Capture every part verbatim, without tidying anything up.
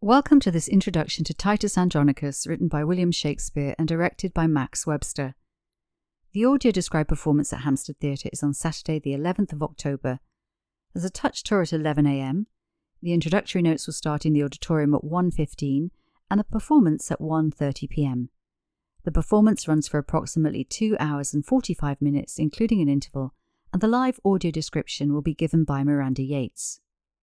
Welcome to this introduction to Titus Andronicus, written by William Shakespeare and directed by Max Webster. The audio-described performance at Hampstead Theatre is on Saturday the eleventh of October. There's a touch tour at eleven a m. The introductory notes will start in the auditorium at one fifteen and the performance at one thirty p m. The performance runs for approximately two hours and forty-five minutes, including an interval, and the live audio description will be given by Miranda Yates.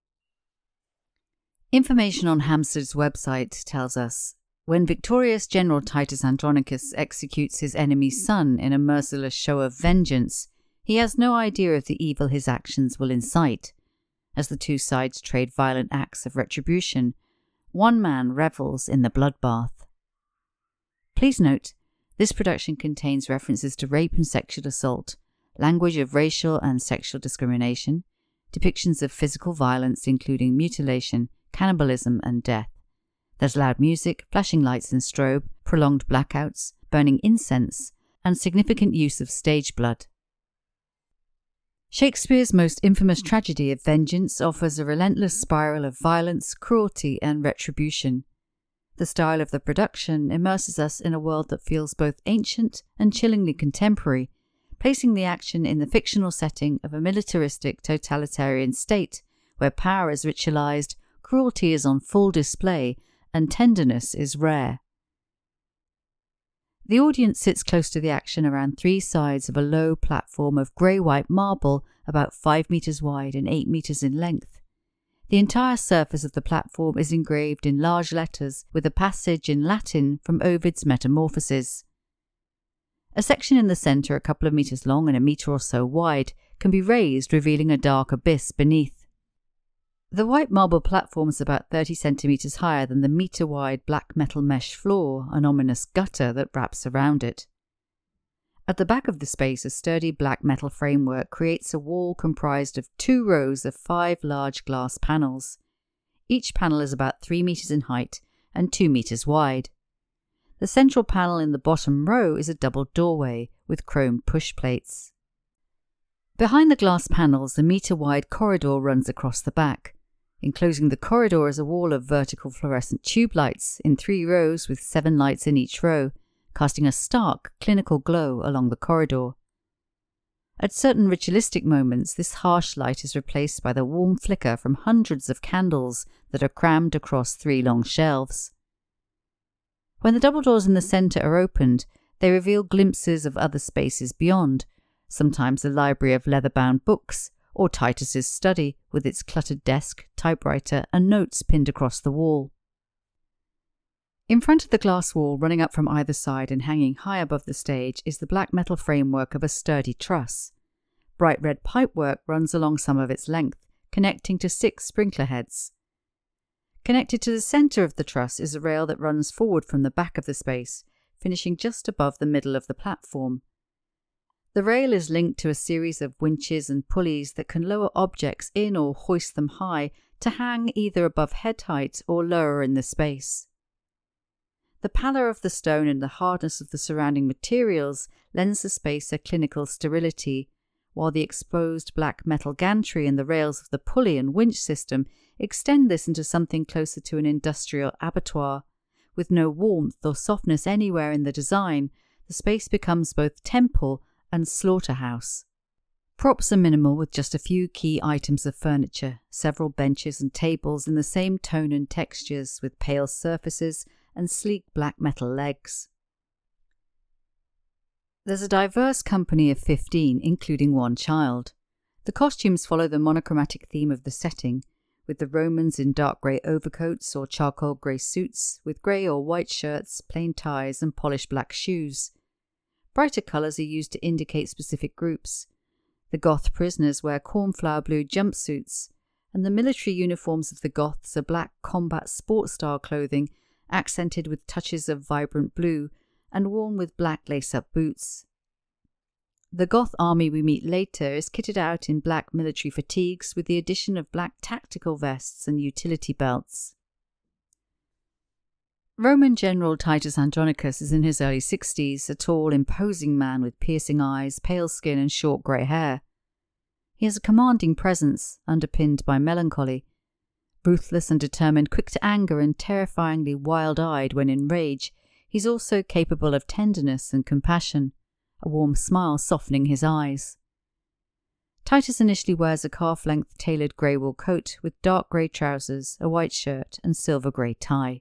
Information on Hampstead's website tells us, when victorious General Titus Andronicus executes his enemy's son in a merciless show of vengeance, he has no idea of the evil his actions will incite. As the two sides trade violent acts of retribution, one man revels in the bloodbath. Please note, this production contains references to rape and sexual assault, language of racial and sexual discrimination, depictions of physical violence including mutilation, cannibalism and death. There's loud music, flashing lights and strobe, prolonged blackouts, burning incense, and significant use of stage blood. Shakespeare's most infamous tragedy of vengeance offers a relentless spiral of violence, cruelty, and retribution. The style of the production immerses us in a world that feels both ancient and chillingly contemporary, placing the action in the fictional setting of a militaristic totalitarian state where power is ritualized, cruelty is on full display, and tenderness is rare. The audience sits close to the action around three sides of a low platform of grey-white marble about five metres wide and eight metres in length. The entire surface of the platform is engraved in large letters with a passage in Latin from Ovid's Metamorphoses. A section in the centre, a couple of metres long and a metre or so wide, can be raised, revealing a dark abyss beneath. The white marble platform is about thirty centimetres higher than the metre-wide black metal mesh floor, an ominous gutter that wraps around it. At the back of the space, a sturdy black metal framework creates a wall comprised of two rows of five large glass panels. Each panel is about three metres in height and two metres wide. The central panel in the bottom row is a double doorway with chrome push plates. Behind the glass panels, a metre-wide corridor runs across the back. Enclosing the corridor is a wall of vertical fluorescent tube lights in three rows with seven lights in each row, casting a stark, clinical glow along the corridor. At certain ritualistic moments, this harsh light is replaced by the warm flicker from hundreds of candles that are crammed across three long shelves. When the double doors in the centre are opened, they reveal glimpses of other spaces beyond, sometimes a library of leather-bound books, or Titus's study with its cluttered desk, typewriter, and notes pinned across the wall. In front of the glass wall, running up from either side and hanging high above the stage, is the black metal framework of a sturdy truss. Bright red pipework runs along some of its length, connecting to six sprinkler heads. Connected to the centre of the truss is a rail that runs forward from the back of the space, finishing just above the middle of the platform. The rail is linked to a series of winches and pulleys that can lower objects in or hoist them high to hang either above head height or lower in the space. The pallor of the stone and the hardness of the surrounding materials lends the space a clinical sterility, while the exposed black metal gantry and the rails of the pulley and winch system extend this into something closer to an industrial abattoir. With no warmth or softness anywhere in the design, the space becomes both temple and slaughterhouse. Props are minimal, with just a few key items of furniture, several benches and tables in the same tone and textures with pale surfaces and sleek black metal legs. There's a diverse company of fifteen, including one child. The costumes follow the monochromatic theme of the setting, with the Romans in dark grey overcoats or charcoal grey suits, with grey or white shirts, plain ties and polished black shoes. Brighter colours are used to indicate specific groups. The Goth prisoners wear cornflower blue jumpsuits, and the military uniforms of the Goths are black combat sport-style clothing, accented with touches of vibrant blue, and worn with black lace-up boots. The Goth army we meet later is kitted out in black military fatigues with the addition of black tactical vests and utility belts. Roman General Titus Andronicus is in his early sixties, a tall, imposing man with piercing eyes, pale skin and short grey hair. He has a commanding presence, underpinned by melancholy. Ruthless and determined, quick to anger and terrifyingly wild-eyed when in rage, he's also capable of tenderness and compassion, a warm smile softening his eyes. Titus initially wears a calf-length tailored grey wool coat with dark grey trousers, a white shirt and silver grey tie.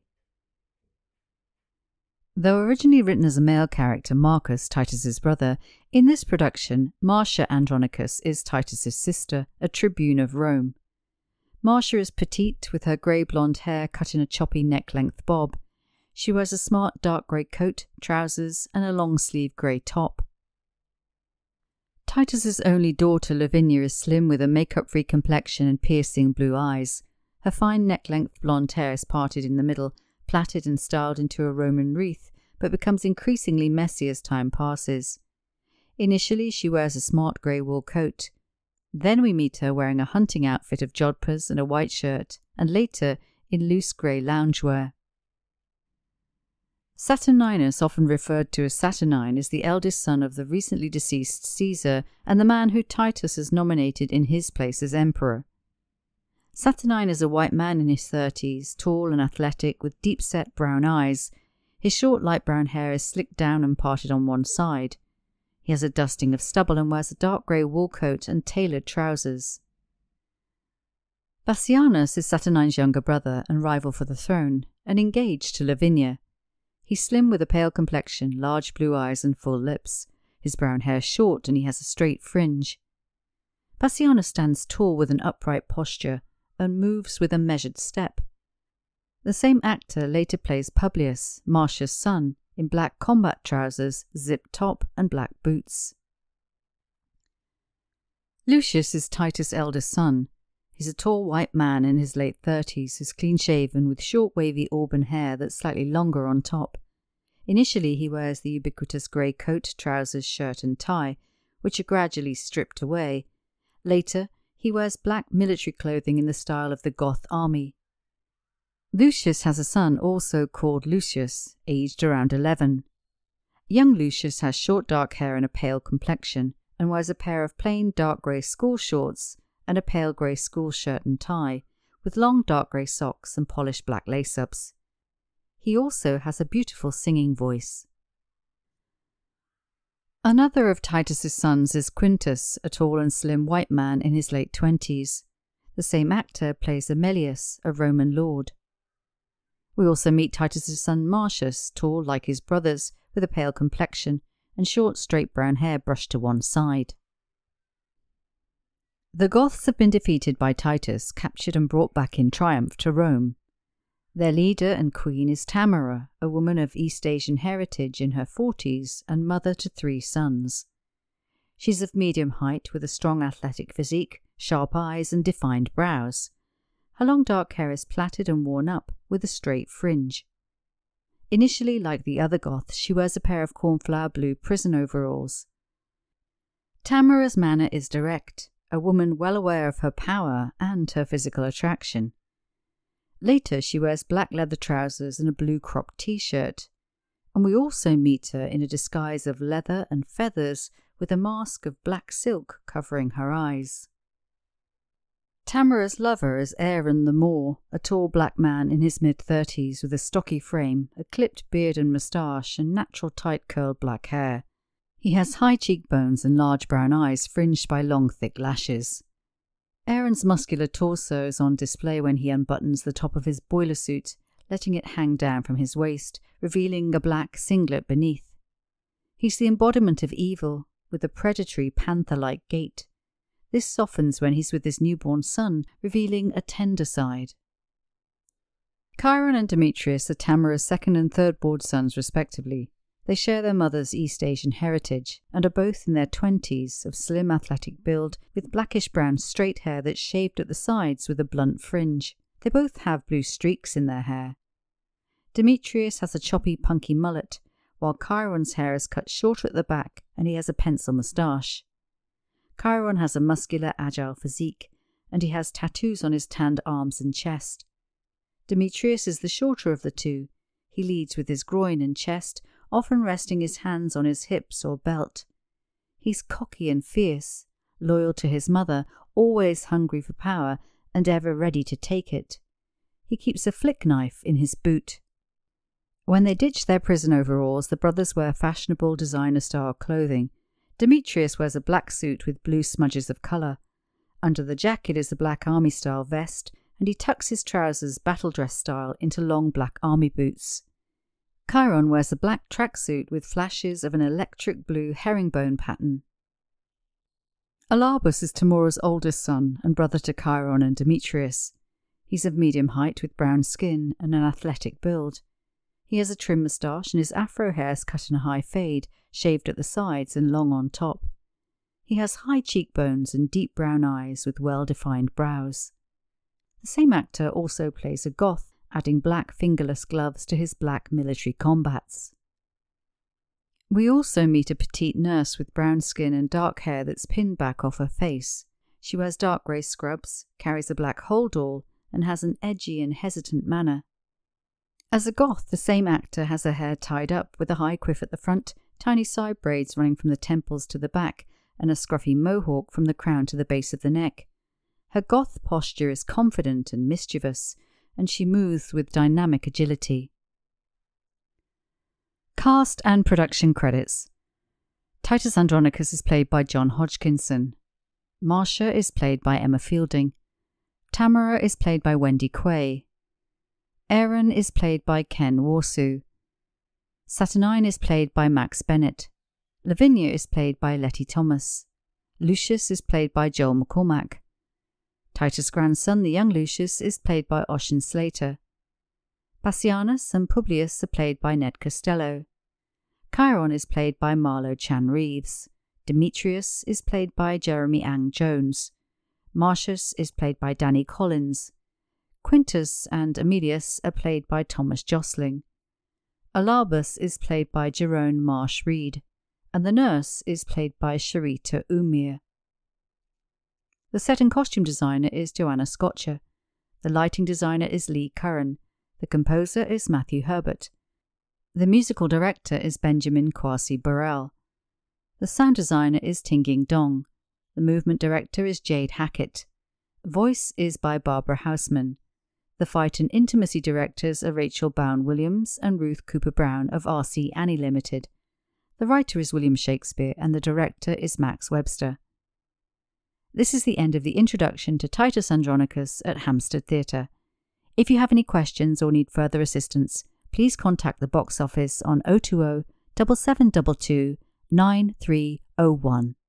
Though originally written as a male character, Marcus, Titus's brother, in this production, Marcia Andronicus is Titus's sister, a tribune of Rome. Marcia is petite, with her grey blonde hair cut in a choppy neck-length bob. She wears a smart dark grey coat, trousers, and a long-sleeved grey top. Titus's only daughter, Lavinia, is slim with a makeup-free complexion and piercing blue eyes. Her fine neck-length blonde hair is parted in the middle, plaited and styled into a Roman wreath, but becomes increasingly messy as time passes. Initially, she wears a smart grey wool coat. Then we meet her wearing a hunting outfit of jodhpurs and a white shirt, and later in loose grey loungewear. Saturninus, often referred to as Saturnine, is the eldest son of the recently deceased Caesar and the man who Titus has nominated in his place as emperor. Saturnine is a white man in his thirties, tall and athletic, with deep-set brown eyes. His short light brown hair is slicked down and parted on one side. He has a dusting of stubble and wears a dark grey wool coat and tailored trousers. Bassianus is Saturnine's younger brother and rival for the throne, and engaged to Lavinia. He's slim with a pale complexion, large blue eyes and full lips. His brown hair is short and he has a straight fringe. Bassianus stands tall with an upright posture and moves with a measured step. The same actor later plays Publius, Marcia's son, in black combat trousers, zipped top and black boots. Lucius is Titus' eldest son. He's a tall white man in his late thirties who's clean-shaven with short wavy auburn hair that's slightly longer on top. Initially he wears the ubiquitous grey coat, trousers, shirt and tie, which are gradually stripped away. Later he wears black military clothing in the style of the Goth army. Lucius has a son also called Lucius, aged around eleven. Young Lucius has short dark hair and a pale complexion, and wears a pair of plain dark grey school shorts and a pale grey school shirt and tie, with long dark grey socks and polished black lace-ups. He also has a beautiful singing voice. Another of Titus's sons is Quintus, a tall and slim white man in his late twenties. The same actor plays Aemilius, a Roman lord. We also meet Titus's son Marcius, tall like his brothers, with a pale complexion and short straight brown hair brushed to one side. The Goths have been defeated by Titus, captured and brought back in triumph to Rome. Their leader and queen is Tamara, a woman of East Asian heritage in her forties and mother to three sons. She's of medium height with a strong athletic physique, sharp eyes and defined brows. Her long dark hair is plaited and worn up with a straight fringe. Initially, like the other Goths, she wears a pair of cornflower blue prison overalls. Tamara's manner is direct, a woman well aware of her power and her physical attraction. Later she wears black leather trousers and a blue cropped t-shirt, and we also meet her in a disguise of leather and feathers with a mask of black silk covering her eyes. Tamara's lover is Aaron the Moor, a tall black man in his mid-thirties with a stocky frame, a clipped beard and moustache, and natural tight curled black hair. He has high cheekbones and large brown eyes fringed by long thick lashes. Aaron's muscular torso is on display when he unbuttons the top of his boiler suit, letting it hang down from his waist, revealing a black singlet beneath. He's the embodiment of evil, with a predatory panther-like gait. This softens when he's with his newborn son, revealing a tender side. Chiron and Demetrius are Tamara's second and third born sons respectively. They share their mother's East Asian heritage and are both in their twenties, of slim athletic build, with blackish-brown straight hair that's shaved at the sides with a blunt fringe. They both have blue streaks in their hair. Demetrius has a choppy, punky mullet, while Chiron's hair is cut shorter at the back and he has a pencil moustache. Chiron has a muscular, agile physique, and he has tattoos on his tanned arms and chest. Demetrius is the shorter of the two. He leads with his groin and chest, often resting his hands on his hips or belt. He's cocky and fierce, loyal to his mother, always hungry for power, and ever ready to take it. He keeps a flick knife in his boot. When they ditch their prison overalls, the brothers wear fashionable designer-style clothing. Demetrius wears a black suit with blue smudges of colour. Under the jacket is a black army-style vest, and he tucks his trousers battle dress style into long black army boots. Chiron wears a black tracksuit with flashes of an electric blue herringbone pattern. Alarbus is Tamura's oldest son and brother to Chiron and Demetrius. He's of medium height with brown skin and an athletic build. He has a trim moustache and his afro hair is cut in a high fade, shaved at the sides and long on top. He has high cheekbones and deep brown eyes with well-defined brows. The same actor also plays a Goth, adding black fingerless gloves to his black military combats. We also meet a petite nurse with brown skin and dark hair that's pinned back off her face. She wears dark grey scrubs, carries a black holdall, and has an edgy and hesitant manner. As a Goth, the same actor has her hair tied up with a high quiff at the front, tiny side braids running from the temples to the back, and a scruffy mohawk from the crown to the base of the neck. Her Goth posture is confident and mischievous, and she moves with dynamic agility. Cast and production credits. Titus Andronicus is played by John Hodgkinson. Marcia is played by Emma Fielding. Tamara is played by Wendy Quay. Aaron is played by Ken Warsu. Saturnine is played by Max Bennett. Lavinia is played by Letty Thomas. Lucius is played by Joel McCormack. Titus' grandson, the young Lucius, is played by Ocean Slater. Passianus and Publius are played by Ned Costello. Chiron is played by Marlo Chan Reeves. Demetrius is played by Jeremy Ang Jones. Marcius is played by Danny Collins. Quintus and Emilius are played by Thomas Jostling. Alarbus is played by Jerome Marsh Reed, and the nurse is played by Sharita Umir. The set and costume designer is Joanna Scotcher. The lighting designer is Lee Curran. The composer is Matthew Herbert. The musical director is Benjamin Kwasi Burrell. The sound designer is Tinging Dong. The movement director is Jade Hackett. Voice is by Barbara Houseman. The fight and intimacy directors are Rachel Bowen Williams and Ruth Cooper Brown of R C Annie Limited. The writer is William Shakespeare and the director is Max Webster. This is the end of the introduction to Titus Andronicus at Hampstead Theatre. If you have any questions or need further assistance, please contact the box office on oh two oh, seven seven two two, nine three oh one.